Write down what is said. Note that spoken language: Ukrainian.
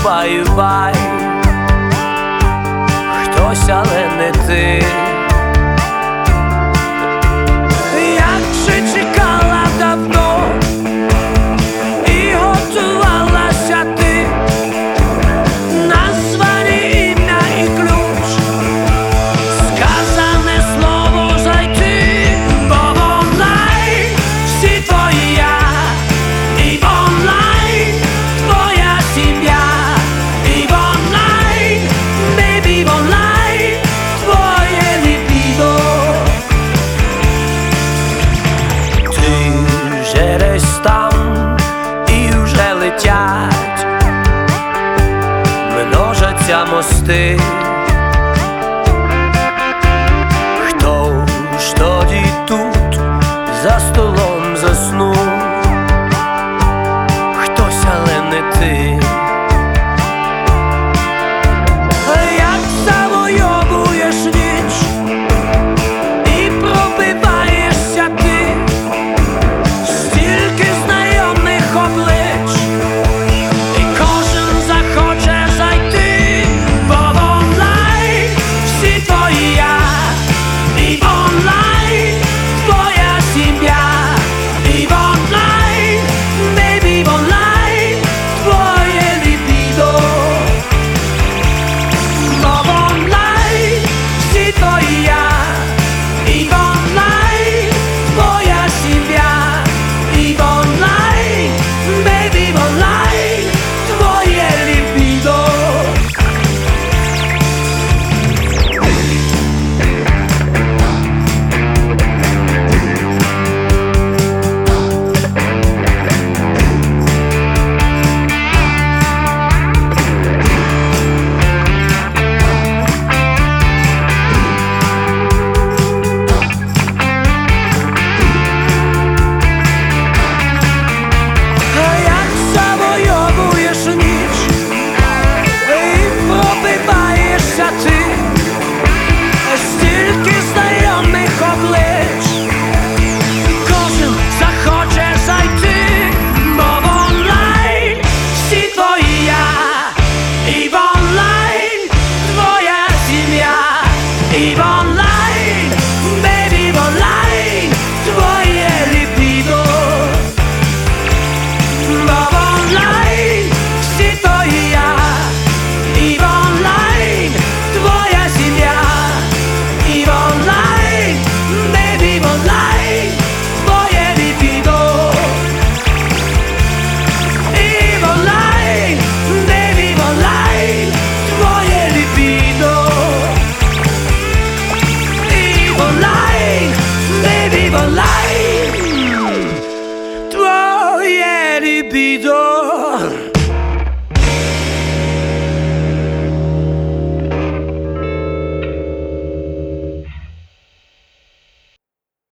бай-бай. Хтось, але не ти. Як же чекала давно і готувалася ти, названі ім'я і ключ, сказане слово зайти, бо онлайн всі твої я, і онлайн твоя сім'я, і онлайн, бейбі, онлайн твоє лібідо. Ти вже десь там і вже летять, множаться мости.